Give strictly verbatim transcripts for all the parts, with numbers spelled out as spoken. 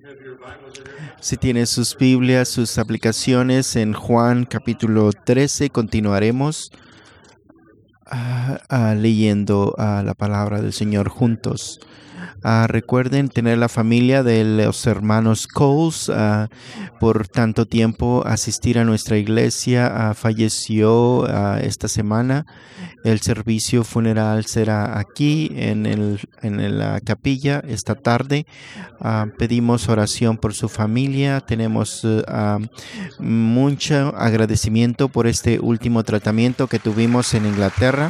Si tiene sus Biblias, sus aplicaciones, en Juan capítulo trece continuaremos uh, uh, leyendo uh, la palabra del Señor juntos. Uh, recuerden tener la familia de los hermanos Coles. Uh, por tanto tiempo asistir a nuestra iglesia. Uh, falleció uh, esta semana. El servicio funeral será aquí en, el, en la capilla esta tarde. Uh, pedimos oración por su familia. Tenemos uh, uh, mucho agradecimiento por este último tratamiento que tuvimos en Inglaterra.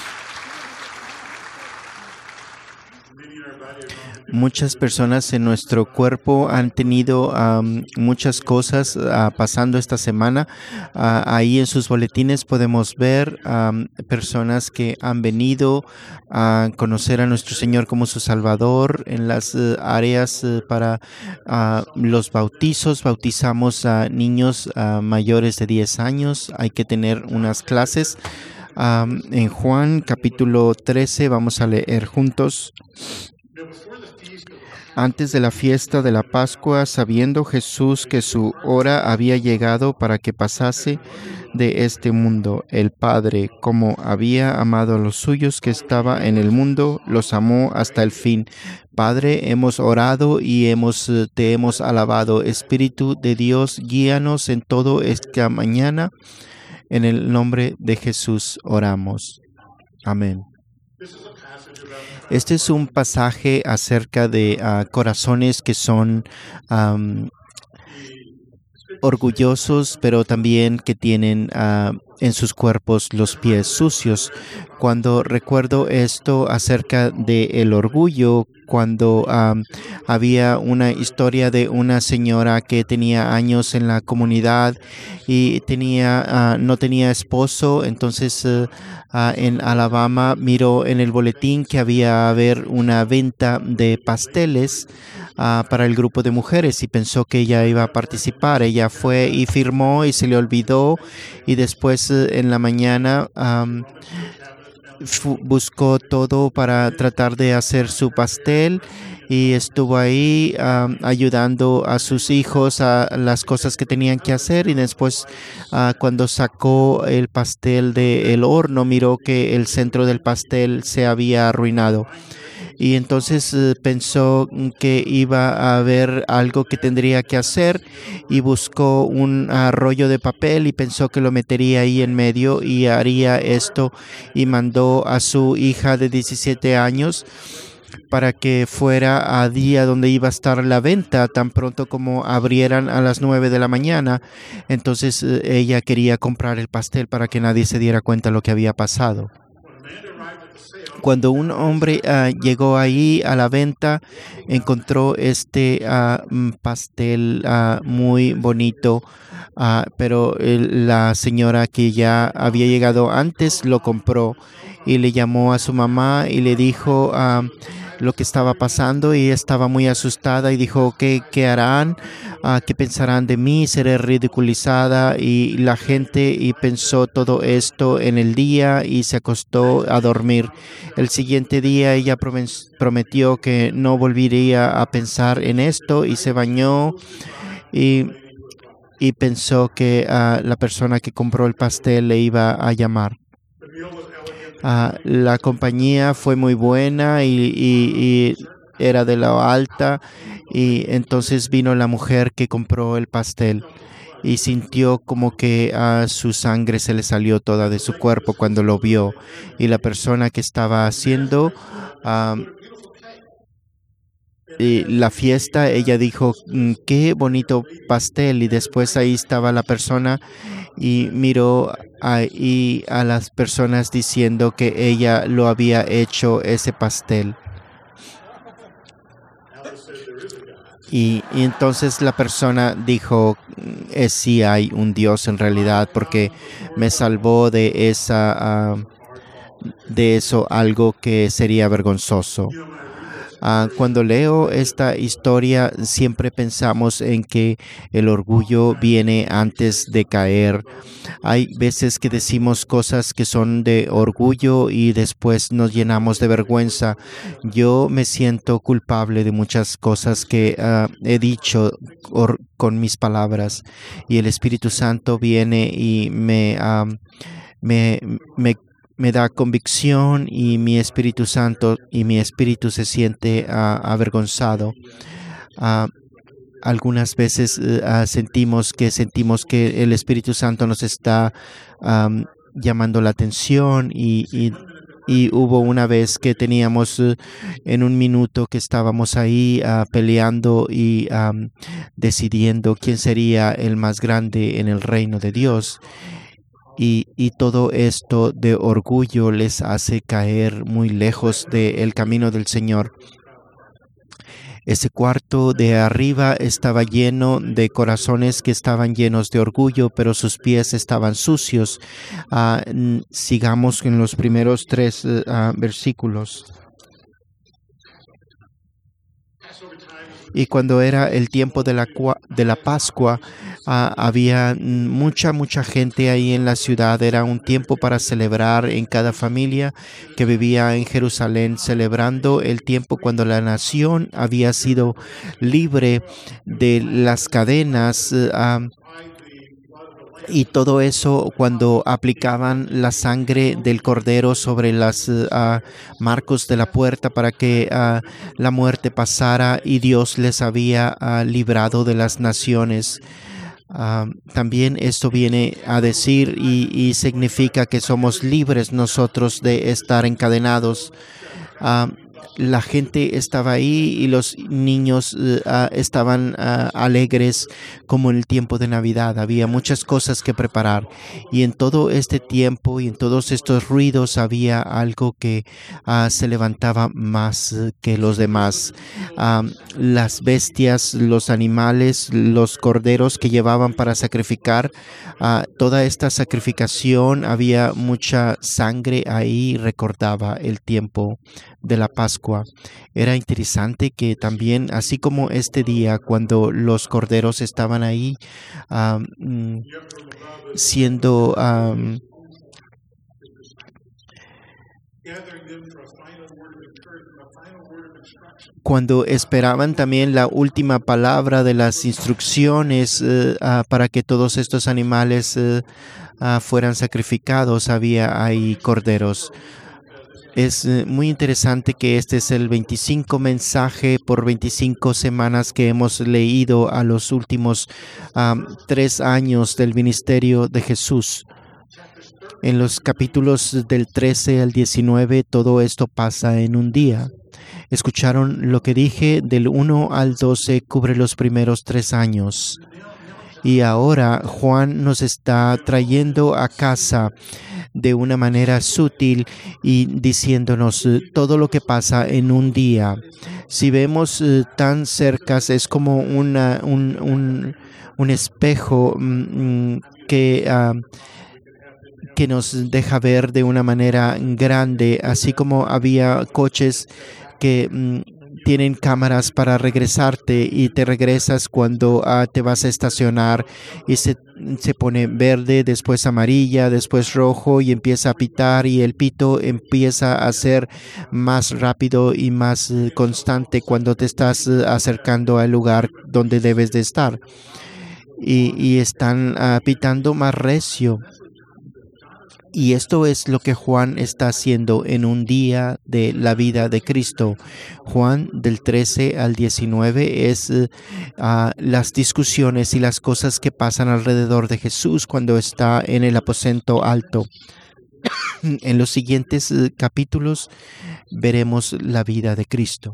Muchas personas en nuestro cuerpo han tenido um, muchas cosas uh, pasando esta semana. Uh, ahí en sus boletines podemos ver um, personas que han venido a conocer a nuestro Señor como su Salvador. En las uh, áreas uh, para uh, los bautizos, bautizamos a niños uh, mayores de diez años. Hay que tener unas clases. Um, en Juan capítulo trece vamos a leer juntos. Antes de la fiesta de la Pascua, sabiendo Jesús que su hora había llegado para que pasase de este mundo, el Padre, como había amado a los suyos que estaba en el mundo, los amó hasta el fin. Padre, hemos orado y hemos, te hemos alabado. Espíritu de Dios, guíanos en todo esta mañana. En el nombre de Jesús oramos. Amén. Este es un pasaje acerca de uh, corazones que son um, orgullosos, pero también que tienen uh, en sus cuerpos los pies sucios. Cuando recuerdo esto acerca del orgullo, cuando um, había una historia de una señora que tenía años en la comunidad y tenía, uh, no tenía esposo, entonces uh, uh, en Alabama miró en el boletín que había haber una venta de pasteles uh, para el grupo de mujeres y pensó que ella iba a participar. Ella fue y firmó y se le olvidó y después uh, en la mañana um, buscó todo para tratar de hacer su pastel y estuvo ahí um, ayudando a sus hijos a las cosas que tenían que hacer y después uh, cuando sacó el pastel del horno miró que el centro del pastel se había arruinado. Y entonces uh, pensó que iba a haber algo que tendría que hacer y buscó un uh, rollo de papel y pensó que lo metería ahí en medio y haría esto y mandó a su hija de diecisiete años para que fuera a día donde iba a estar la venta tan pronto como abrieran a las nueve de la mañana. Entonces uh, ella quería comprar el pastel para que nadie se diera cuenta de lo que había pasado. Cuando un hombre uh, llegó ahí a la venta, encontró este uh, pastel uh, muy bonito, uh, pero el, la señora que ya había llegado antes lo compró y le llamó a su mamá y le dijo uh, lo que estaba pasando y estaba muy asustada y dijo, ¿qué, qué harán? Uh, ¿Qué pensarán de mí? Seré ridiculizada. Y la gente y pensó todo esto en el día y se acostó a dormir. El siguiente día ella prometió que no volvería a pensar en esto y se bañó y, y pensó que uh, la persona que compró el pastel le iba a llamar. Uh, la compañía fue muy buena y, y, y era de la alta y entonces vino la mujer que compró el pastel y sintió como que a uh, su sangre se le salió toda de su cuerpo cuando lo vio y la persona que estaba haciendo uh, y la fiesta, ella dijo, qué bonito pastel y después ahí estaba la persona y miró ahí a las personas diciendo que ella lo había hecho ese pastel. Y, y entonces la persona dijo, eh, sí hay un Dios en realidad porque me salvó de esa, uh, de eso algo que sería vergonzoso. Uh, cuando leo esta historia, siempre pensamos en que el orgullo viene antes de caer. Hay veces que decimos cosas que son de orgullo y después nos llenamos de vergüenza. Yo me siento culpable de muchas cosas que uh, he dicho or, con mis palabras, y el Espíritu Santo viene y me, um, me, me me da convicción, y mi Espíritu Santo y mi espíritu se siente uh, avergonzado. Uh, algunas veces uh, sentimos que sentimos que el Espíritu Santo nos está um, llamando la atención, y, y, y hubo una vez que teníamos uh, en un minuto que estábamos ahí uh, peleando y um, decidiendo quién sería el más grande en el reino de Dios. Y, y todo esto de orgullo les hace caer muy lejos del camino del Señor. Ese cuarto de arriba estaba lleno de corazones que estaban llenos de orgullo, pero sus pies estaban sucios. Uh, sigamos en los primeros tres uh, versículos. Y cuando era el tiempo de la, de la Pascua, uh, había mucha, mucha gente ahí en la ciudad. Era un tiempo para celebrar en cada familia que vivía en Jerusalén, celebrando el tiempo cuando la nación había sido libre de las cadenas, uh, y todo eso cuando aplicaban la sangre del cordero sobre los uh, marcos de la puerta para que uh, la muerte pasara, y Dios les había uh, librado de las naciones. Uh, también esto viene a decir y, y significa que somos libres nosotros de estar encadenados. Uh, La gente estaba ahí y los niños uh, estaban uh, alegres como en el tiempo de Navidad. Había muchas cosas que preparar, y en todo este tiempo y en todos estos ruidos había algo que uh, se levantaba más uh, que los demás. Uh, las bestias, los animales, los corderos que llevaban para sacrificar, uh, toda esta sacrificación, había mucha sangre ahí, recordaba el tiempo de la Pascua. Era interesante que también, así como este día, cuando los corderos estaban ahí um, siendo um, cuando esperaban también la última palabra de las instrucciones uh, uh, para que todos estos animales uh, uh, fueran sacrificados, había ahí corderos. Es muy interesante que este es el veinticinco mensaje por veinticinco semanas que hemos leído a los últimos um, tres años del ministerio de Jesús. En los capítulos del trece al diecinueve, todo esto pasa en un día. Escucharon lo que dije, del uno al doce cubre los primeros tres años. Y ahora Juan nos está trayendo a casa de una manera sutil y diciéndonos uh, todo lo que pasa en un día. Si vemos uh, tan cerca, es como una, un, un, un espejo um, que, uh, que nos deja ver de una manera grande, así como había coches que um, tienen cámaras para regresarte, y te regresas cuando uh, te vas a estacionar, y se, se pone verde, después amarilla, después rojo, y empieza a pitar, y el pito empieza a ser más rápido y más uh, constante cuando te estás uh, acercando al lugar donde debes de estar, y, y están uh, pitando más recio. Y esto es lo que Juan está haciendo en un día de la vida de Cristo. Juan, del trece al diecinueve, es uh, las discusiones y las cosas que pasan alrededor de Jesús cuando está en el aposento alto. En los siguientes uh, capítulos veremos la vida de Cristo.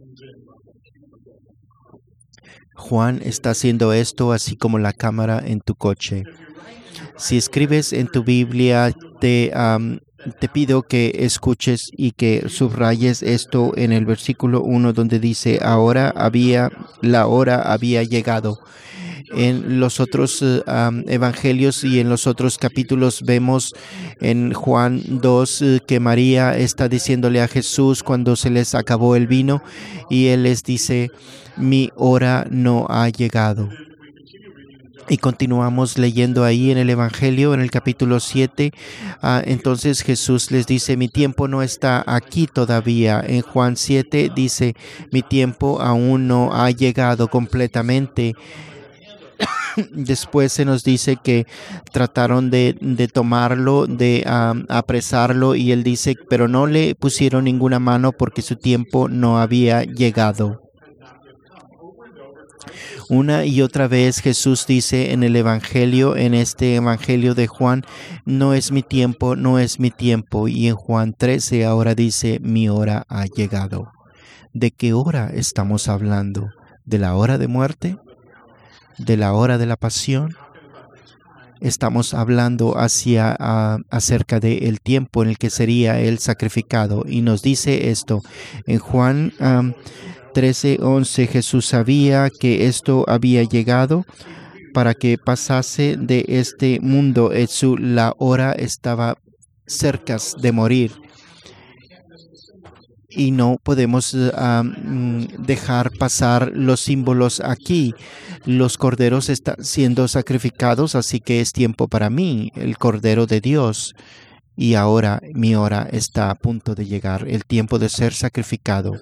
Juan está haciendo esto así como la cámara en tu coche. Si escribes en tu Biblia, te, um, te pido que escuches y que subrayes esto en el versículo uno, donde dice: ahora había, la hora había llegado. En los otros uh, um, evangelios y en los otros capítulos vemos en Juan dos uh, que María está diciéndole a Jesús cuando se les acabó el vino y Él les dice, mi hora no ha llegado. Y continuamos leyendo ahí en el Evangelio, en el capítulo siete. Uh, entonces Jesús les dice, mi tiempo no está aquí todavía. En Juan siete dice, mi tiempo aún no ha llegado completamente. Después se nos dice que trataron de, de tomarlo, de um, apresarlo, y él dice, pero no le pusieron ninguna mano porque su tiempo no había llegado. Una y otra vez Jesús dice en el Evangelio, en este Evangelio de Juan, no es mi tiempo, no es mi tiempo. Y en Juan trece ahora dice, mi hora ha llegado. ¿De qué hora estamos hablando? ¿De la hora de muerte? ¿De la hora de la pasión? Estamos hablando hacia, uh, acerca del tiempo en el que sería Él sacrificado. Y nos dice esto en Juan um, trece once, Jesús sabía que esto había llegado para que pasase de este mundo. Su, la hora estaba cerca de morir. Y no podemos uh, um, dejar pasar los símbolos aquí. Los corderos están siendo sacrificados, así que es tiempo para mí, el Cordero de Dios. Y ahora mi hora está a punto de llegar, el tiempo de ser sacrificado.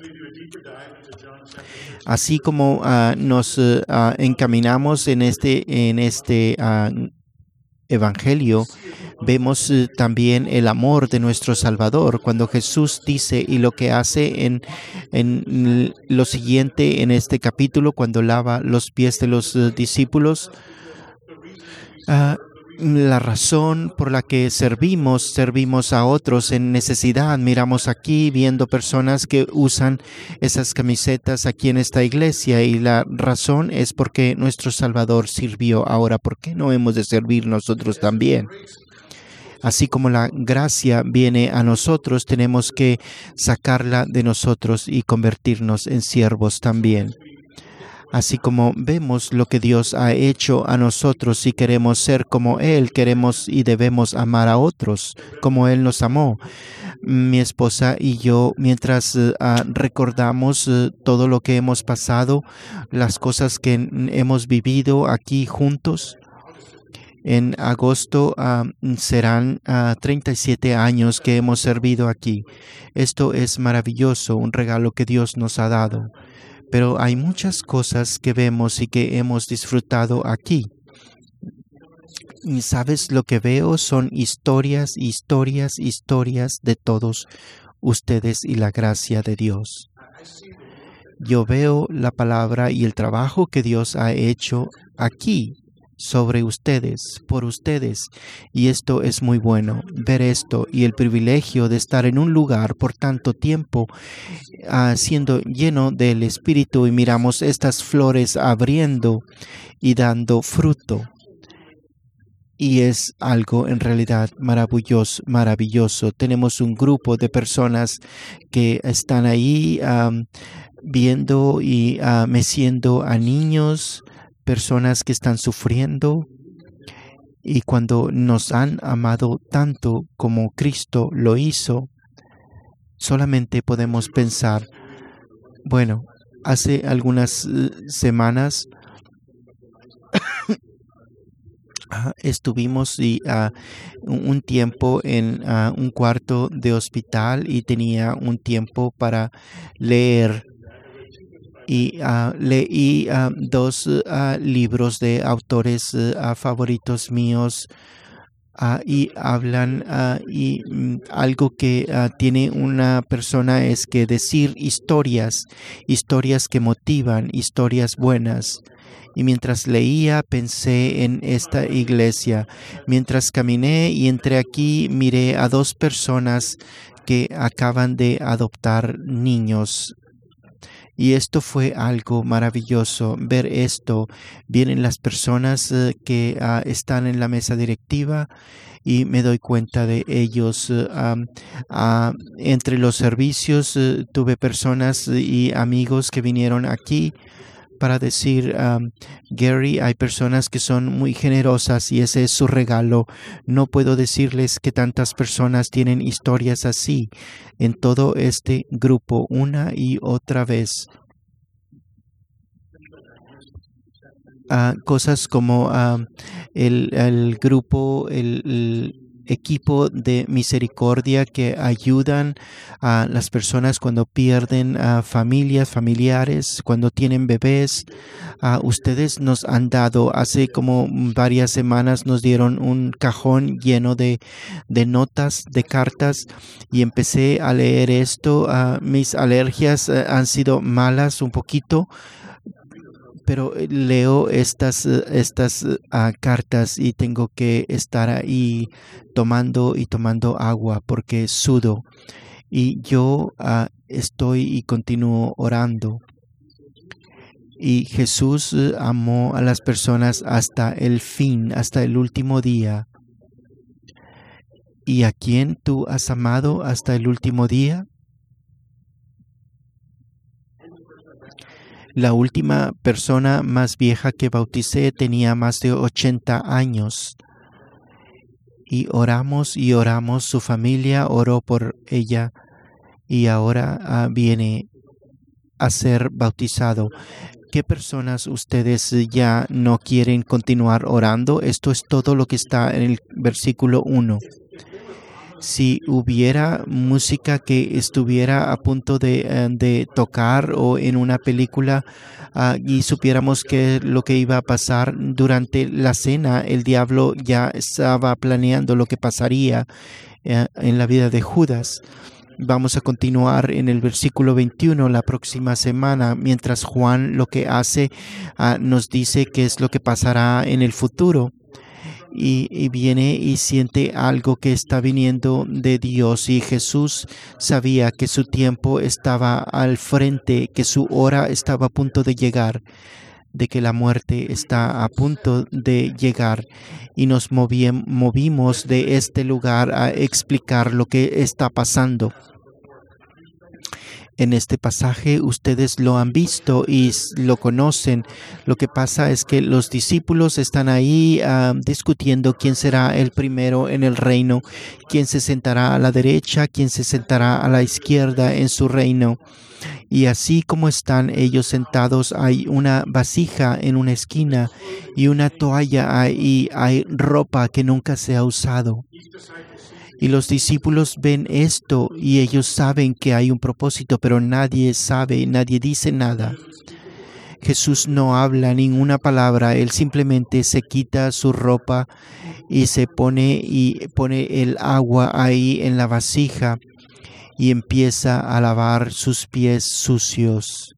Así como uh, nos uh, uh, encaminamos en este, en este uh, Evangelio, vemos uh, también el amor de nuestro Salvador. Cuando Jesús dice y lo que hace en, en lo siguiente en este capítulo, cuando lava los pies de los uh, discípulos, uh, la razón por la que servimos, servimos a otros en necesidad. Miramos aquí viendo personas que usan esas camisetas aquí en esta iglesia y la razón es porque nuestro Salvador sirvió. Ahora, ¿por qué no hemos de servir nosotros también? Así como la gracia viene a nosotros, tenemos que sacarla de nosotros y convertirnos en siervos también. Así como vemos lo que Dios ha hecho a nosotros, si queremos ser como Él, queremos y debemos amar a otros como Él nos amó. Mi esposa y yo, mientras uh, recordamos uh, todo lo que hemos pasado, las cosas que hemos vivido aquí juntos, en agosto uh, serán uh, treinta y siete años que hemos servido aquí. Esto es maravilloso, un regalo que Dios nos ha dado. Pero hay muchas cosas que vemos y que hemos disfrutado aquí. ¿Y sabes lo que veo? Son historias, historias, historias de todos ustedes y la gracia de Dios. Yo veo la palabra y el trabajo que Dios ha hecho aquí sobre ustedes, por ustedes, y esto es muy bueno, ver esto y el privilegio de estar en un lugar por tanto tiempo uh, siendo lleno del Espíritu y miramos estas flores abriendo y dando fruto. Y es algo en realidad maravilloso, maravilloso. Tenemos un grupo de personas que están ahí um, viendo y uh, meciendo a niños, personas que están sufriendo, y cuando nos han amado tanto como Cristo lo hizo, solamente podemos pensar, bueno, hace algunas uh, semanas estuvimos y, uh, un tiempo en uh, un cuarto de hospital y tenía un tiempo para leer. Y uh, leí uh, dos uh, libros de autores uh, favoritos míos uh, y hablan uh, y um, algo que uh, tiene una persona es que decir historias, historias que motivan, historias buenas. Y mientras leía pensé en esta iglesia. Mientras caminé y entré aquí, miré a dos personas que acaban de adoptar niños. Y esto fue algo maravilloso, ver esto. Vienen las personas uh, que uh, están en la mesa directiva y me doy cuenta de ellos. Uh, um, uh, entre los servicios uh, tuve personas y amigos que vinieron aquí para decir, um, Gary, hay personas que son muy generosas y ese es su regalo. No puedo decirles que tantas personas tienen historias así en todo este grupo una y otra vez. Uh, cosas como uh, el, el grupo, el, el equipo de misericordia que ayudan a las personas cuando pierden a familias, familiares, cuando tienen bebés. Uh, ustedes nos han dado, hace como varias semanas nos dieron un cajón lleno de, de notas, de cartas, y empecé a leer esto. Uh, mis alergias uh, han sido malas un poquito, pero leo estas, estas uh, cartas y tengo que estar ahí tomando y tomando agua porque sudo. Y yo uh, estoy y continúo orando. Y Jesús uh, amó a las personas hasta el fin, hasta el último día. ¿Y a quién tú has amado hasta el último día? La última persona más vieja que bauticé tenía más de ochenta años. Y oramos y oramos, su familia oró por ella y ahora uh, viene a ser bautizado. ¿Qué personas ustedes ya no quieren continuar orando? Esto es todo lo que está en el versículo uno. Si hubiera música que estuviera a punto de, uh, de tocar o en una película uh, y supiéramos que lo que iba a pasar durante la cena, el diablo ya estaba planeando lo que pasaría uh, en la vida de Judas. Vamos a continuar en el versículo veintiuno la próxima semana, mientras Juan lo que hace uh, nos dice qué es lo que pasará en el futuro. Y, y viene y siente algo que está viniendo de Dios, y Jesús sabía que su tiempo estaba al frente, que su hora estaba a punto de llegar, de que la muerte está a punto de llegar, y nos movi- movimos de este lugar a explicar lo que está pasando. En este pasaje ustedes lo han visto y lo conocen. Lo que pasa es que los discípulos están ahí uh, discutiendo quién será el primero en el reino, quién se sentará a la derecha, quién se sentará a la izquierda en su reino. Y así como están ellos sentados, hay una vasija en una esquina y una toalla y hay ropa que nunca se ha usado. Y los discípulos ven esto y ellos saben que hay un propósito, pero nadie sabe, nadie dice nada. Jesús no habla ninguna palabra, él simplemente se quita su ropa y se pone y pone el agua ahí en la vasija y empieza a lavar sus pies sucios.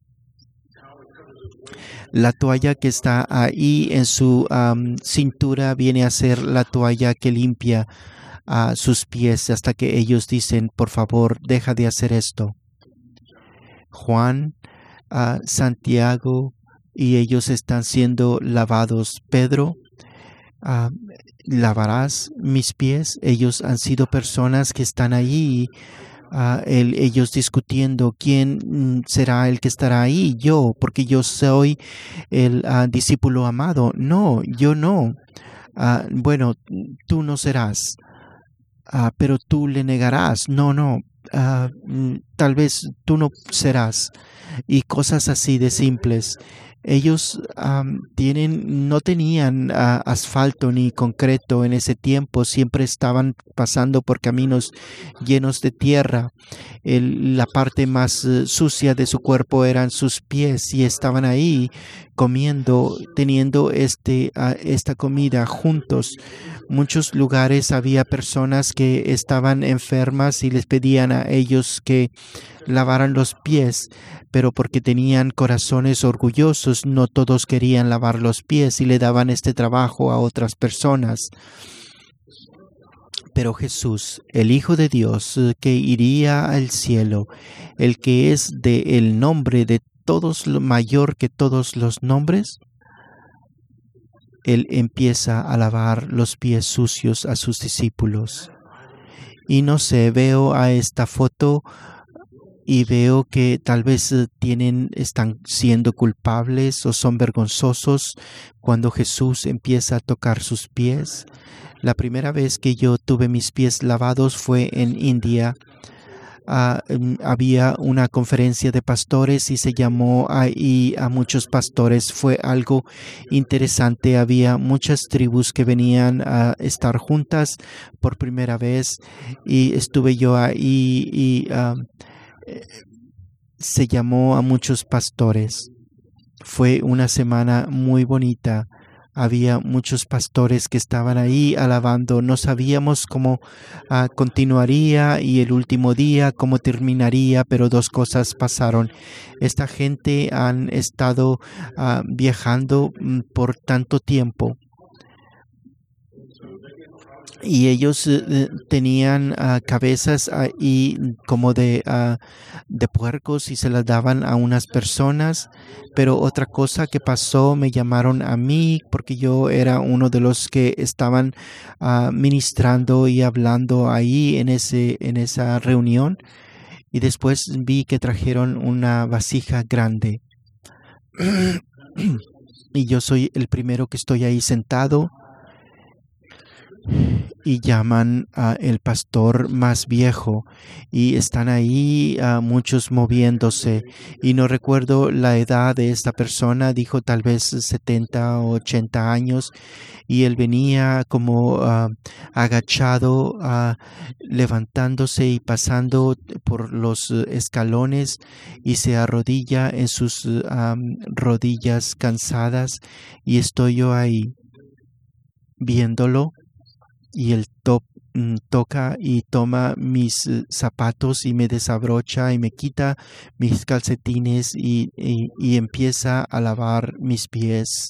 La toalla que está ahí en su um, cintura viene a ser la toalla que limpia a sus pies hasta que ellos dicen, por favor, deja de hacer esto. Juan, uh, Santiago y ellos están siendo lavados. Pedro, uh, ¿lavarás mis pies? Ellos han sido personas que están ahí, uh, el, ellos discutiendo quién será el que estará ahí. Yo, porque yo soy el uh, discípulo amado. No, yo no. Uh, bueno, tú no serás. Uh, pero tú le negarás, no, no, uh, tal vez tú no serás, y cosas así de simples. Ellos um, tienen, no tenían uh, asfalto ni concreto en ese tiempo, siempre estaban pasando por caminos llenos de tierra. El, la parte más uh, sucia de su cuerpo eran sus pies y estaban ahí comiendo, teniendo este, uh, esta comida juntos. Muchos lugares había personas que estaban enfermas y les pedían a ellos que lavaran los pies, pero porque tenían corazones orgullosos, no todos querían lavar los pies y le daban este trabajo a otras personas. Pero Jesús, el Hijo de Dios, que iría al cielo, el que es de el nombre de todos, mayor que todos los nombres, Él empieza a lavar los pies sucios a sus discípulos. Y no sé, veo a esta foto y veo que tal vez eh, tienen, están siendo culpables o son vergonzosos cuando Jesús empieza a tocar sus pies. La primera vez que yo tuve mis pies lavados fue en India. Ah, mm, había una conferencia de pastores y se llamó ahí a muchos pastores. Fue algo interesante. Había muchas tribus que venían a estar juntas por primera vez y estuve yo ahí y ah, eh, se llamó a muchos pastores. Fue una semana muy bonita. Había muchos pastores que estaban ahí alabando. No sabíamos cómo ah, continuaría y el último día, cómo terminaría, pero dos cosas pasaron. Esta gente han estado ah, viajando mm, por tanto tiempo y ellos eh, eh, tenían ah, cabezas ahí como de, ah, de puercos y se las daban a unas personas. Pero otra cosa que pasó, me llamaron a mí porque yo era uno de los que estaban ah, ministrando y hablando ahí en ese, en esa reunión. Y después vi que trajeron una vasija grande. Y yo soy el primero que estoy ahí sentado y llaman a el pastor más viejo y están ahí a muchos moviéndose y no recuerdo la edad de esta persona, dijo tal vez setenta o ochenta años y él venía como uh, agachado, uh, levantándose y pasando por los uh, escalones y se arrodilla en sus uh, um, rodillas cansadas y estoy yo ahí viéndolo. Y él to toca y toma mis uh, zapatos y me desabrocha y me quita mis calcetines y, y, y empieza a lavar mis pies.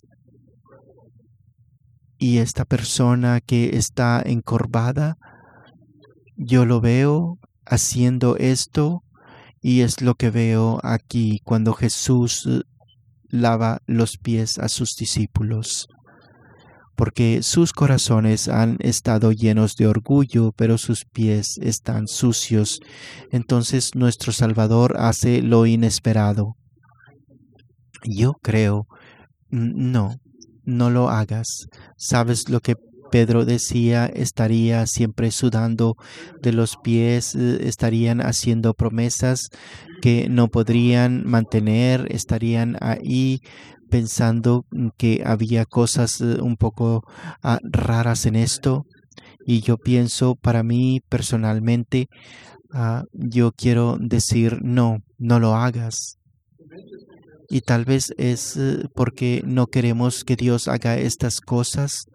Y esta persona que está encorvada, yo lo veo haciendo esto y es lo que veo aquí cuando Jesús uh, lava los pies a sus discípulos. Porque sus corazones han estado llenos de orgullo, pero sus pies están sucios. Entonces nuestro Salvador hace lo inesperado. Yo creo, no, no lo hagas. ¿Sabes lo que Pedro decía? Estaría siempre sudando de los pies, estarían haciendo promesas que no podrían mantener, estarían ahí pensando que había cosas uh, un poco uh, raras en esto. Y yo pienso, para mí personalmente, uh, yo quiero decir, no, no lo hagas. Y tal vez es uh, porque no queremos que Dios haga estas cosas.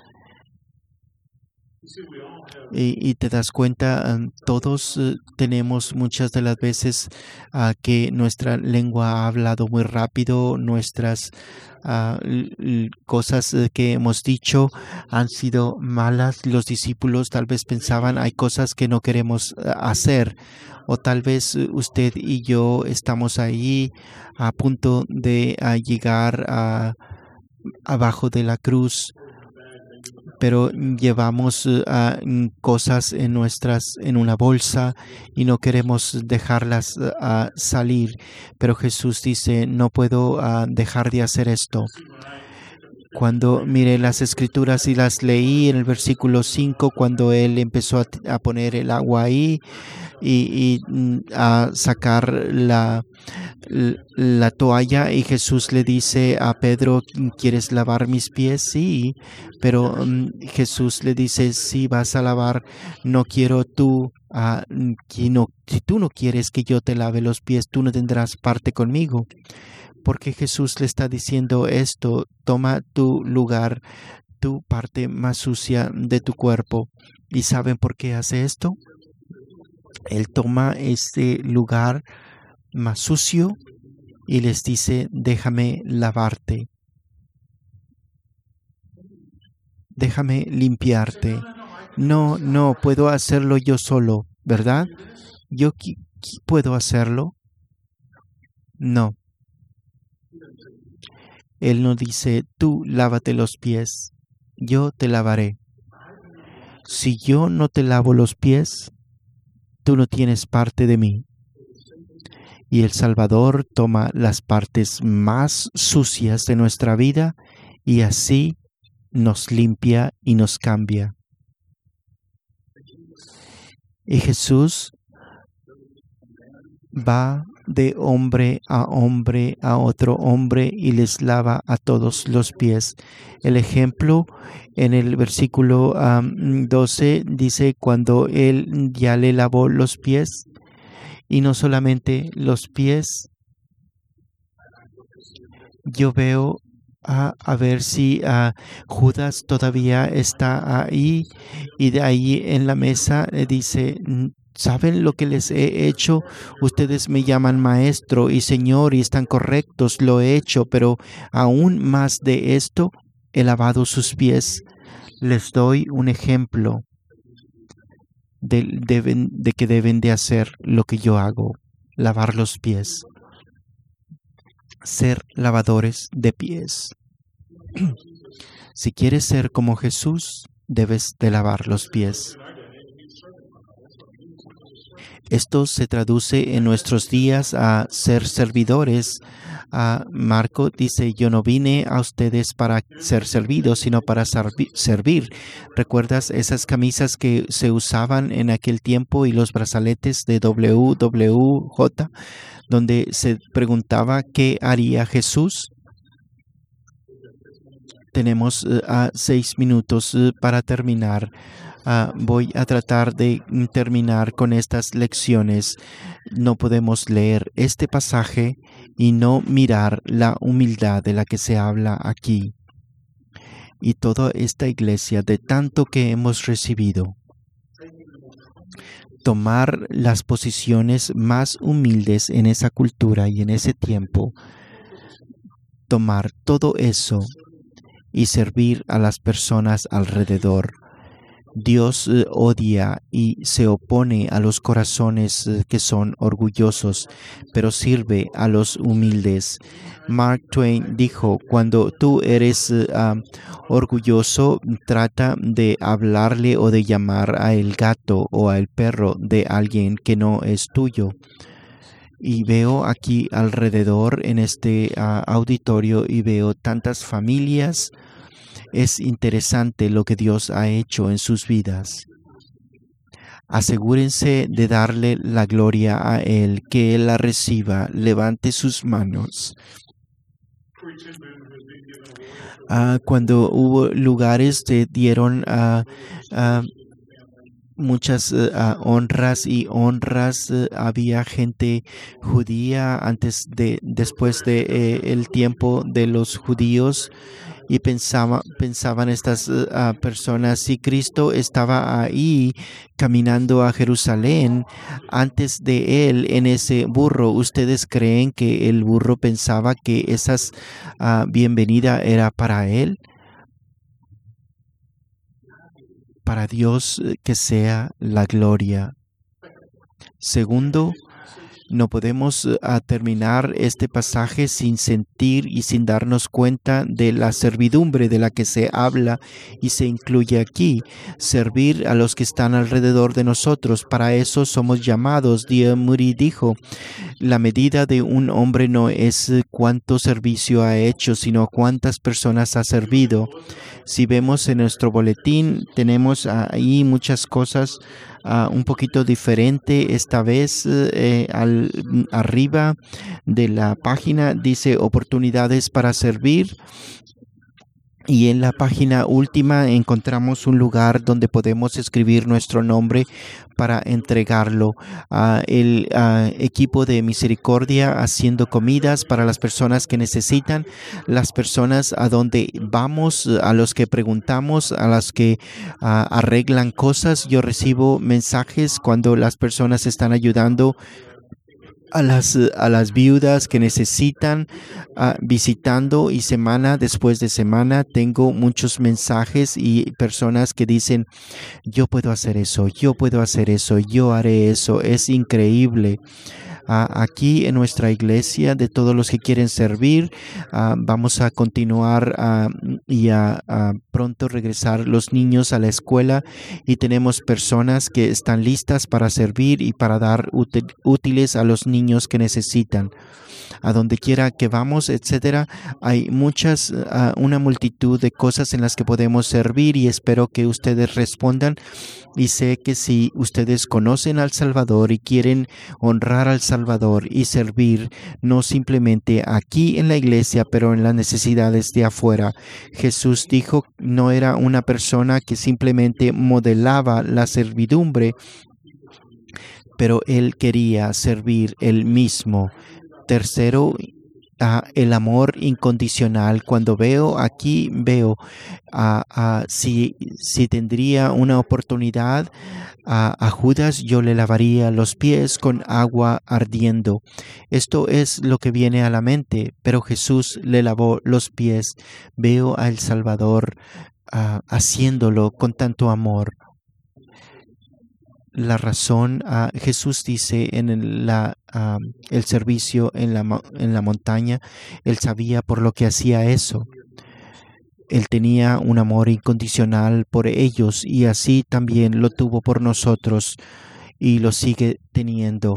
Y, y te das cuenta, um, todos uh, tenemos muchas de las veces uh, que nuestra lengua ha hablado muy rápido, nuestras uh, cosas uh, que hemos dicho han sido malas. Los discípulos tal vez pensaban hay cosas que no queremos uh, hacer. O tal vez uh, usted y yo estamos ahí a punto de uh, llegar a, abajo de la cruz, pero llevamos uh, cosas en nuestras en una bolsa y no queremos dejarlas uh, salir, pero Jesús dice no puedo uh, dejar de hacer esto. Cuando miré las escrituras y las leí en el versículo cinco, cuando él empezó a, a poner el agua ahí y, y a sacar la, la toalla, y Jesús le dice a Pedro, ¿quieres lavar mis pies? Sí, pero um, Jesús le dice, sí, vas a lavar, no quiero tú, uh, que no, si tú no quieres que yo te lave los pies, tú no tendrás parte conmigo. Porque Jesús le está diciendo esto, toma tu lugar, tu parte más sucia de tu cuerpo. ¿Y saben por qué hace esto? Él toma este lugar más sucio y les dice, déjame lavarte. Déjame limpiarte. No, no, puedo hacerlo yo solo, ¿verdad? ¿Yo puedo hacerlo? No. Él no dice, tú lávate los pies, yo te lavaré. Si yo no te lavo los pies, tú no tienes parte de mí. Y el Salvador toma las partes más sucias de nuestra vida y así nos limpia y nos cambia. Y Jesús va de hombre a hombre a otro hombre y les lava a todos los pies. El ejemplo en el versículo um, doce dice cuando él ya le lavó los pies, y no solamente los pies. Yo veo a, a ver si uh, Judas todavía está ahí, y de ahí en la mesa le dice: ¿saben lo que les he hecho? Ustedes me llaman maestro y señor y están correctos, lo he hecho, pero aún más de esto, he lavado sus pies. Les doy un ejemplo de, de, de que deben de hacer lo que yo hago, lavar los pies, ser lavadores de pies. Si quieres ser como Jesús, debes de lavar los pies. Esto se traduce en nuestros días a ser servidores. Uh, Marco dice: yo no vine a ustedes para ser servidos, sino para servi- servir. ¿Recuerdas esas camisas que se usaban en aquel tiempo y los brazaletes de W W J, donde se preguntaba qué haría Jesús? Tenemos uh, uh, seis minutos uh, para terminar. Uh, voy a tratar de terminar con estas lecciones. No podemos leer este pasaje y no mirar la humildad de la que se habla aquí. Y toda esta iglesia, de tanto que hemos recibido, tomar las posiciones más humildes en esa cultura y en ese tiempo, tomar todo eso y servir a las personas alrededor. Dios eh, odia y se opone a los corazones eh, que son orgullosos, pero sirve a los humildes. Mark Twain dijo: cuando tú eres eh, uh, orgulloso, trata de hablarle o de llamar a el gato o al perro de alguien que no es tuyo. Y veo aquí alrededor en este uh, auditorio y veo tantas familias. Es interesante lo que Dios ha hecho en sus vidas. Asegúrense de darle la gloria a Él, que Él la reciba. Levante sus manos. Uh, cuando hubo lugares que dieron uh, uh, muchas uh, honras y honras, uh, había gente judía antes de, después de eh, el tiempo de los judíos. Y pensaba, pensaban estas uh, personas: si Cristo estaba ahí caminando a Jerusalén antes de él en ese burro, ¿ustedes creen que el burro pensaba que esa uh, bienvenida era para él? Para Dios que sea la gloria. Segundo, no podemos uh, terminar este pasaje sin sentir y sin darnos cuenta de la servidumbre de la que se habla y se incluye aquí. Servir a los que están alrededor de nosotros. Para eso somos llamados. D L Moody dijo: la medida de un hombre no es cuánto servicio ha hecho, sino cuántas personas ha servido. Si vemos en nuestro boletín, tenemos ahí muchas cosas Uh, un poquito diferente esta vez. eh, al, arriba de la página dice oportunidades para servir, y en la página última encontramos un lugar donde podemos escribir nuestro nombre para entregarlo. Uh, el uh, equipo de misericordia haciendo comidas para las personas que necesitan, las personas a donde vamos, a los que preguntamos, a las que uh, arreglan cosas. Yo recibo mensajes cuando las personas están ayudando a las, a las viudas que necesitan, uh, visitando, y semana después de semana tengo muchos mensajes y personas que dicen: yo puedo hacer eso, yo puedo hacer eso, yo haré eso. Es increíble. Uh, aquí en nuestra iglesia, de todos los que quieren servir, uh, vamos a continuar uh, y a, a pronto regresar los niños a la escuela, y tenemos personas que están listas para servir y para dar útil, útiles a los niños niños que necesitan. A donde quiera que vamos, etcétera, hay muchas, uh, una multitud de cosas en las que podemos servir y espero que ustedes respondan. Y sé que si ustedes conocen al Salvador y quieren honrar al Salvador y servir, no simplemente aquí en la iglesia, pero en las necesidades de afuera. Jesús dijo, no era una persona que simplemente modelaba la servidumbre, pero él quería servir él mismo. Tercero, uh, el amor incondicional. Cuando veo aquí, veo uh, uh, si, si tendría una oportunidad uh, a Judas, yo le lavaría los pies con agua ardiendo. Esto es lo que viene a la mente, pero Jesús le lavó los pies. Veo al Salvador uh, haciéndolo con tanto amor. La razón, uh, Jesús dice en el, la, uh, el servicio en la, en la montaña, él sabía por lo que hacía eso. Él tenía un amor incondicional por ellos y así también lo tuvo por nosotros y lo sigue teniendo.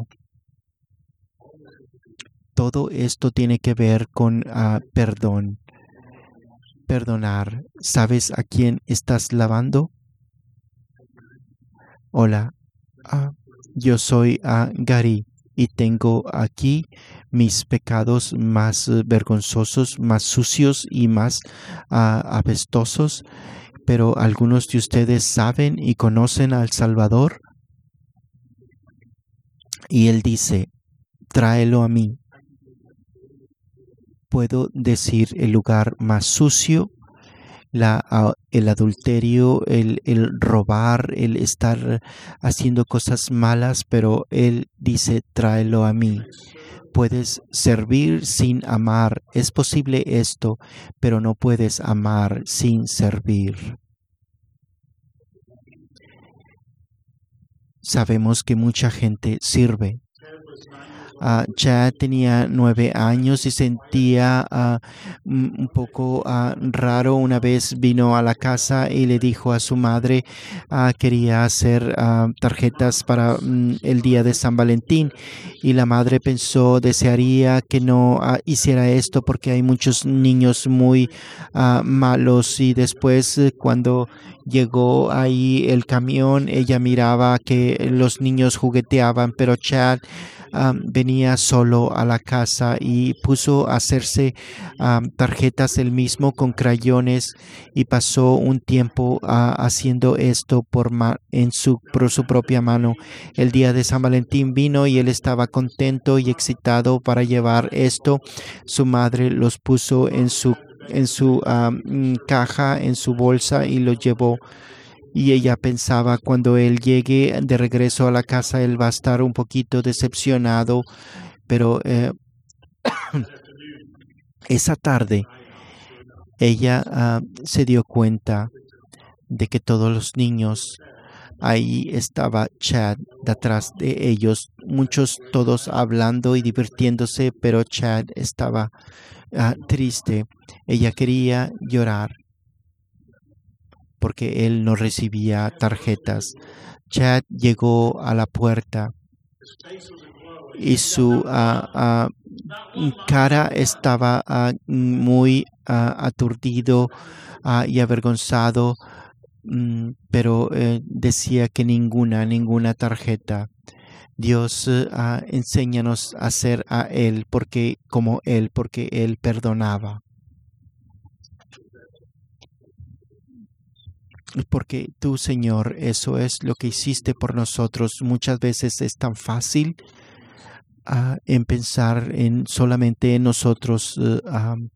Todo esto tiene que ver con uh, perdón. Perdonar. ¿Sabes a quién estás lavando? Hola. Uh, yo soy uh, Gary y tengo aquí mis pecados más uh, vergonzosos, más sucios y más uh, apestosos, pero algunos de ustedes saben y conocen al Salvador. Y él dice, tráelo a mí. Puedo decir el lugar más sucio, La, uh, el adulterio, el, el robar, el estar haciendo cosas malas, pero él dice, tráelo a mí. Puedes servir sin amar. Es posible esto, pero no puedes amar sin servir. Sabemos que mucha gente sirve. Uh, Chad tenía nueve años y sentía uh, un poco uh, raro. Una vez vino a la casa y le dijo a su madre uh, quería hacer uh, tarjetas para um, el día de San Valentín y la madre pensó, desearía que no uh, hiciera esto porque hay muchos niños muy uh, malos. Y después uh, cuando llegó ahí el camión, ella miraba que los niños jugueteaban, pero Chad Um, venía solo a la casa y puso a hacerse um, tarjetas él mismo con crayones y pasó un tiempo uh, haciendo esto por, ma- en su, por su propia mano. El día de San Valentín vino y él estaba contento y excitado para llevar esto. Su madre los puso en su, en su um, caja, en su bolsa y los llevó. Y ella pensaba, cuando él llegue de regreso a la casa, él va a estar un poquito decepcionado. Pero eh, esa tarde, ella uh, se dio cuenta de que todos los niños, ahí estaba Chad detrás de ellos, muchos todos hablando y divirtiéndose, pero Chad estaba uh, triste. Ella quería llorar porque él no recibía tarjetas. Chad llegó a la puerta y su uh, uh, cara estaba uh, muy uh, aturdido uh, y avergonzado, um, pero uh, decía que ninguna, ninguna tarjeta. Dios, uh, enséñanos a ser a Él porque, como Él, porque Él perdonaba. Porque tú, Señor, eso es lo que hiciste por nosotros. Muchas veces es tan fácil uh, en pensar en solamente en nosotros, uh, um,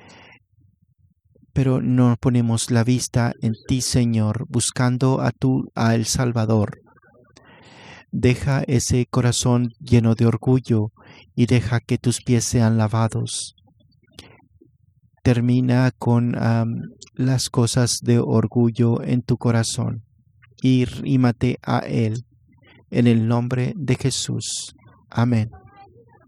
pero no ponemos la vista en ti, Señor, buscando a tu, a El Salvador. Deja ese corazón lleno de orgullo y deja que tus pies sean lavados. Termina con um, las cosas de orgullo en tu corazón y rímate a Él en el nombre de Jesús. Amén.